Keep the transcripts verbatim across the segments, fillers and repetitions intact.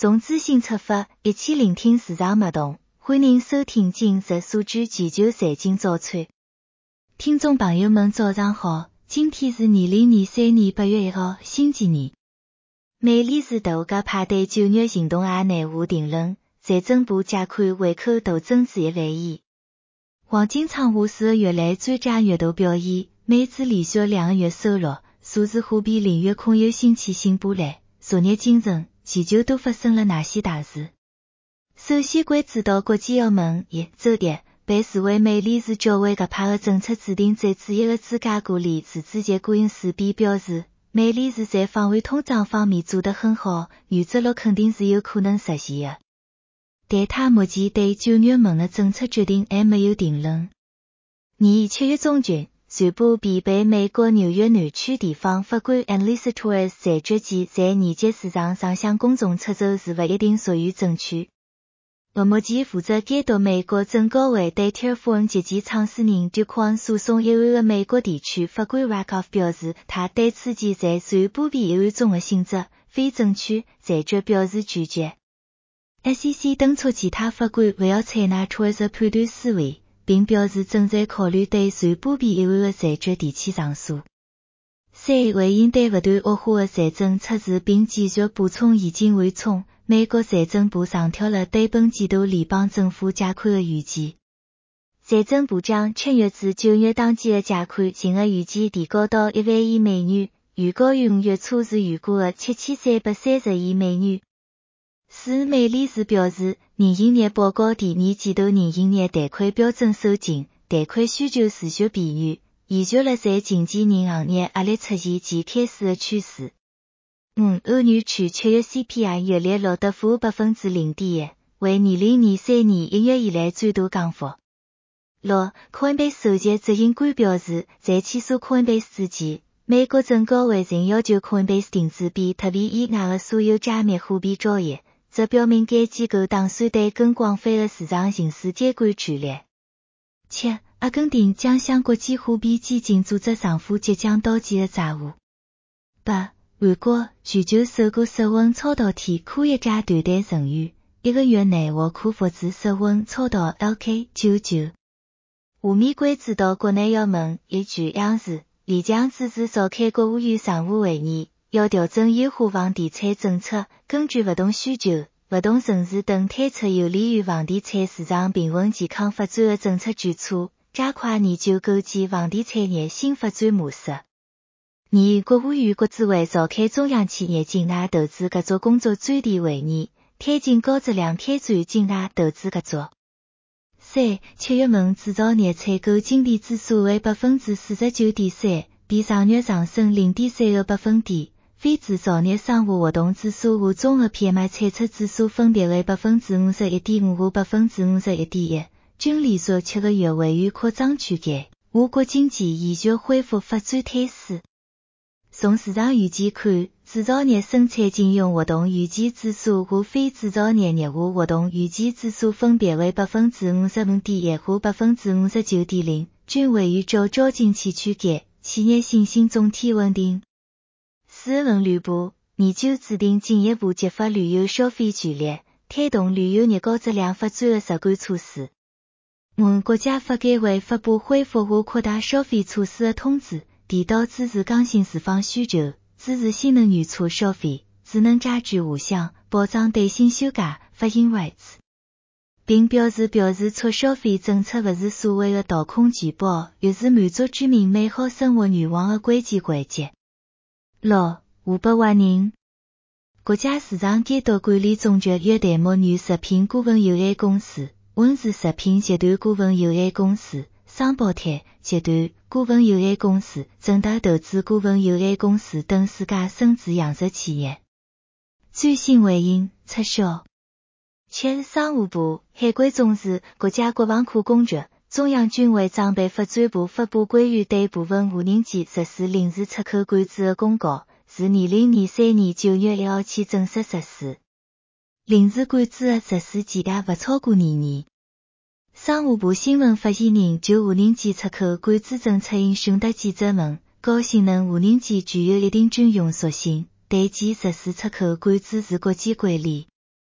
从资讯出发，一起聆听市场脉动。欢迎收听今日数据全球财经早餐。听众朋友们早上好，今天是二零二三年八月一号，星期二。美联储大家排队九月行动也难下定论，财政部借款回扣大增至一万亿。黄金创下四个月来最佳月度表现，美指连续两个月收弱，数字货币领域恐有新起新波澜。昨日清晨，全球都发生了哪些大事？首先关注到国际澳门一周一被视为美联储较为鸽派的政策制定最主要的芝加哥联储主席顾因斯比表示，美联储在防卫通胀方面做得很好，原则上肯定是有可能实现的。但他目前对九月份的政策决定还没有定论。而七月中旬，宣布必被美国纽约南区地方法官 Elizabeth 裁决前在二级市场上向公众出售是不一定属于证券。而目前负责监督美国证监会对 Terraform 集团创始人 Duquan 诉讼一案的美国地区法官 Rakoff 表示，他对此前在传播弊一案中的性质非证券裁决表示拒绝。S E C 敦促其他法官不要采纳 Choice 的判断思维，并表示正在考虑对传播弊一案的裁决提起上诉。三、为应对不断恶化的财政赤字并继续补充现金缓冲，美国财政部上调了对本季度联邦政府借款的预计。财政部将七月至九月当季的借款金额预计提高到一万亿美元，远高于五月初时预估的七千三百三十亿美元。四、美联储表示，年营业报告第二季度年营业贷款标准收紧，贷款需求持续变软，延续了在经纪人行业压力出现及开始的趋势。五、欧元区七月 C P I 月率录得负百分之零点一，为二零二三年一月以来最大降幅。六、Coinbase 首席执行官表示，在起诉 Coinbase 之前，美国证监会曾要求 Coinbase 停止比特币以外的所有加密货币交易，这表明该机构打算对更广泛的市场行使监管权力。七、阿根廷将向国际货币基金组织偿付即将到期的债务。八、韩国全球首个室温超导体科学家团队成员，一个月内或可复制室温超导 L K 九十九。下面关注到国内要闻，一据央视，李强支持召开国务院常务会议，要调整优化房地产政策，根据不同需求、不同城市等推出有利于房地产市场平稳健康发展的政策举措，加快研究构建房地产业新发展模式。二、国务院国资委召开中央企业境外投资合作工作专题会议，推进高质量开展境外投资合作。三、七月份制造业采购经理指数为百分之四十九点三，比上月上升零点三个百分点。非制造业商务活动指数和综合 P M I 产出指数分别为百分之五十一点五和百分之五十一点一，均连续七个月位于扩张区间，我国经济延续恢复发展态势。从市场预见看，制造业生产经用活动预期指数和非制造业业务活动预期指数分别为百分之五十五点一和百分之五十九点零，均位于较高景气区间，企业信心总体稳定。四、文旅部研究制定进一步激发旅游消费权力，推动旅游业高质量发展的实干措施。五、国家发改委发布恢复和扩大消费措施的通知，提到支持刚性住房需求，支持新能源车消费，智能家居下乡，保障弹性休假发行 rights， 并表示表示出消费政策不是所谓的倒空钱包，而是满足居民美好生活愿望的关键环节。六、湖北华人国家市场监督管理总局约旦牧原食品股份有限公司、温氏食品集团股份有限公司、商宝泰集团股份有限公司、正达投资股份有限公司等四家生殖养殖企业最新回应撤销。七、商务部、海关总署、国家国防科工局、中央军委装备发展部发布关于对部分无人机实施临时出口管制的公告，自二零二三年九月一号起正式实施。临时管制的实施期限不超过二年。商务部新闻发言人就无人机出口管制政策应询答记者问，高性能无人机具有一定军用属性，对其实施出口管制是国际惯例。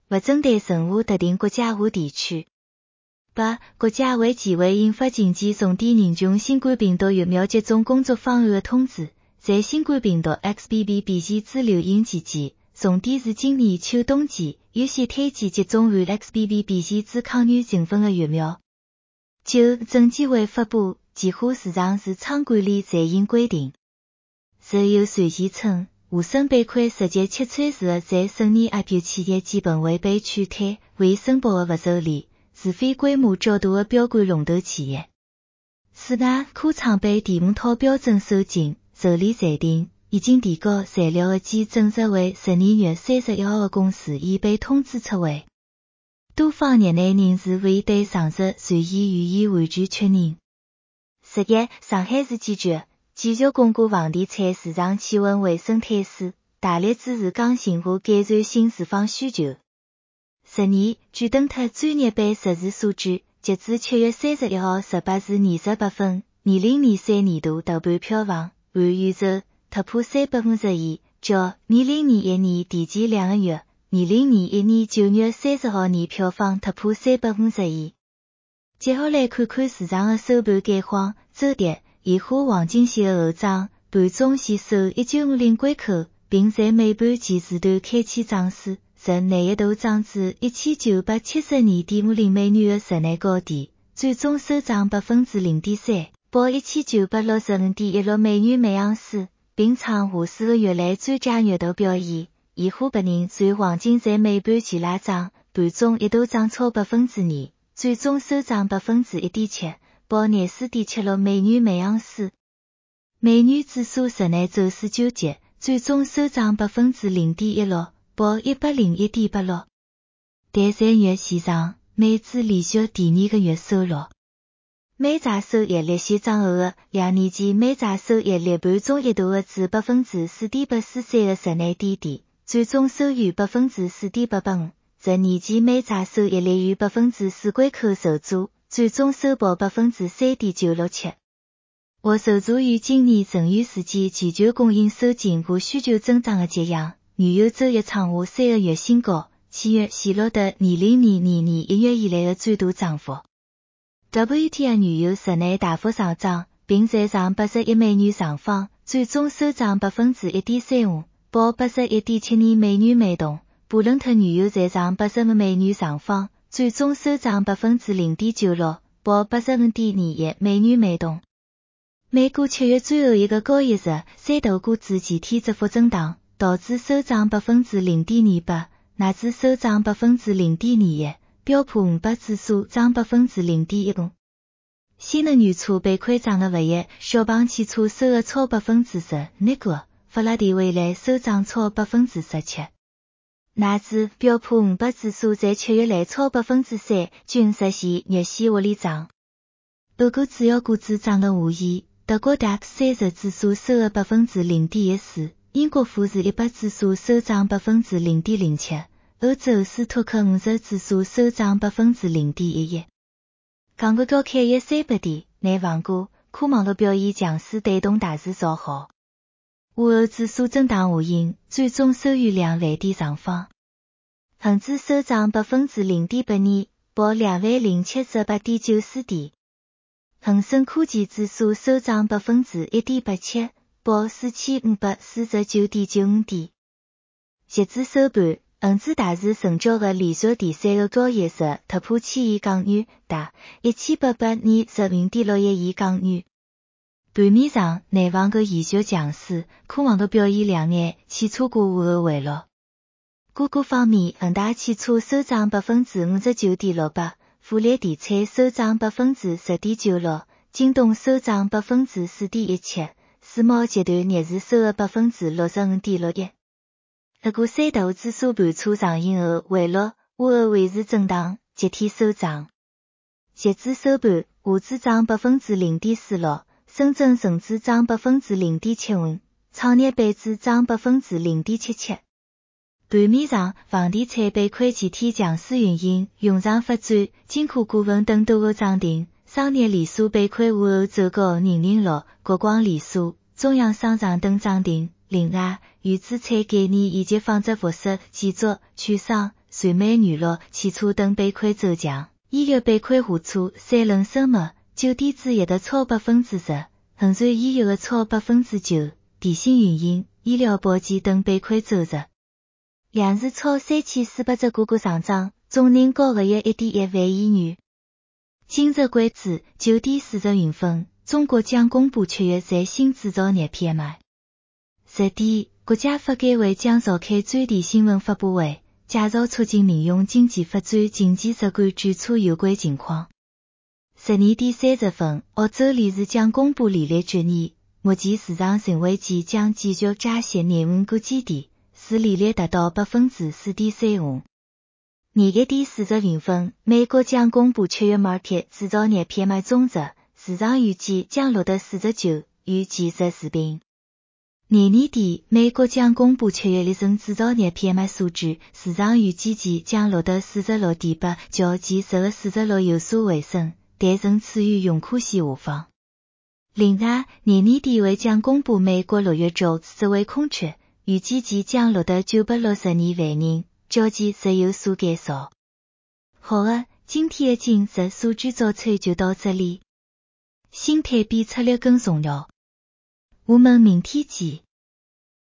不针对任何特定国家或地区。八、国家卫计委印发禁止送抵人群新冠病毒疫苗接种工作方案的通知，在新冠病毒 X B B 变异株流行期间，送抵自今年秋冬季优先推荐接种含 X B B 变异株抗原成分的疫苗。九、证监会发布几乎市场市场管理暂行规定。十有传言称，沪深板块实际切川市的在首年 I P O 企业基本未被劝退，未申报的不受理，是非规模较大的标杆龙头企业。此外，科创板第五套标准授进受理裁定，已经提交材料的及证实为十二月三十一号的公司已被通知撤回。多方业内人士未对上述传言予以完全确认。十一、上海市监局继续巩固房地产市场企稳回升态势，大力支持刚性化改善性住房需求。十二、据登特专业版实时数据，截至七月三十一号十八时二十八分，二零二三年度豆瓣票房按宇宙突破三百五十亿，较二零二一年第前两个月，二零二一年九月三十号年票房突破三百五十亿。接下来看看市场的收盘概况。周跌，烟花黄金线的后涨，盘中线收一九五零关口，并在尾盘前时段开启涨势，日内一度涨至一千九百七十二点五零美元的日内高点，最终收涨百分之零点三，报一千九百六十五点一六美元每盎司，并创下四个月来最佳月度表现。烟花白银随黄金在尾盘前拉涨，盘中一度涨超百分之二，最终收涨百分之一点七，报廿四点七六美元每盎司。美元指数日内走势纠结，最终收涨百分之零点一六，报一百零一点八六。第三月线上，美指连续第二个月收落。美债收益率先涨后的两年期美债收益率盘中一度的至百分之四点八四三的日内低点，最终收于百分之四点八八五。十年期美债收益率于百分之四关口受阻，最终收报百分之三点九六七。或受助于今年能源事件全球供应收紧和需求增长的接壤，原油周一创下三个月新高，七月显录得二零二二年一月以来的最大涨幅。W T I 原油日内大幅上涨，并在上八十一美元上方，最终收涨百分之一点三五，报八十一点七二美元每桶。布伦特原油在上八十五美元上方，最终收涨百分之零点九六，报八十五点二一美元每桶。美股七月最后一个交易日，三大股指前天窄幅震荡，道指收涨百分之零点二八，纳指收涨百分之零点二一，标普五百指数涨百分之零点一五。新能源车被亏涨的不一，小鹏汽车收入超百分之十，那个法拉第未来收涨超百分之十七。纳指、标普五百指数在七月来超百分之三，均实现日线获利涨。欧股主要股指涨了无疑，德国 D A X 三十指数收入百分之零点一四，英国富时一百指数收涨百分之零点零七，欧洲斯托克五十指数收涨百分之零点一一。港股高开约三百点，内房股、科网络表现强势带动大市造好。沪欧指数震荡下行，最终收于两万点上方。恒指收涨百分之零点八二，报两万零七十八点九四点。恒生科技指数收涨百分之一点八七，报四千五百四十九点九五点。截至收盘，恒指大市成交额连续第三个交易日突破千亿港元，达一千八百二十五点六一亿港元。盘面上，内房股延续强势，科网的表现亮眼，汽车股午后回落。个股方面，恒大汽车收涨百分之五十九点六八，富力地产收涨百分之十点九六，京东收涨百分之四点一七，世茂集团逆市收入百分之六十五点六一。不过三大指数盘初上行后回落，午后维持震荡，集体收涨。截至收盘，沪指涨百分之零点四六。深圳成指涨百分之零点七五，创业板指涨百分之零点七七。盘面上，房地产板块前天强势运行，永长发展、金科股份等多个涨停。商业连锁板块午后走高零零六，国光连锁、中央商场等涨停。另外，原资产概念以及纺织服饰、建筑、券商、 随美女乐汽车等板块走强，医疗板块下挫，三轮生物、酒店置业的超百分之十，恒瑞医药的超百分之九，电信运营、医疗保健等板块走弱。两市超三千四百只个股上涨，总人高个约一点一万亿元。今日关注酒店市值云分，中国将公布七月在新制造业 P M I。十点，国家发改委将召开专题新闻发布会，介绍促进民用经济发展经济实感检测有关情况。十二点三十分，澳洲理事将公布利率决议，目前市场认为其将继续加息廿五个基点，使利率达到 百分之四点三五。廿一点四十云分，美国将公布七月 Market 制造业 P M I 总值，市场预计将录得四十九，与前日持平。廿二点，美国将公布七月立省制造业 P M I 数据，市场预计其将录得四十六点八，较前日的四十六有所回升，但仍处于永可线下方。另外，廿二点为将公布美国六月 Jobs 职位空缺，预计其将录得九百六十二万人，较前日有所减少。好的，今天的今日数据早餐就到这里。心态比策略更重要。我们明天见。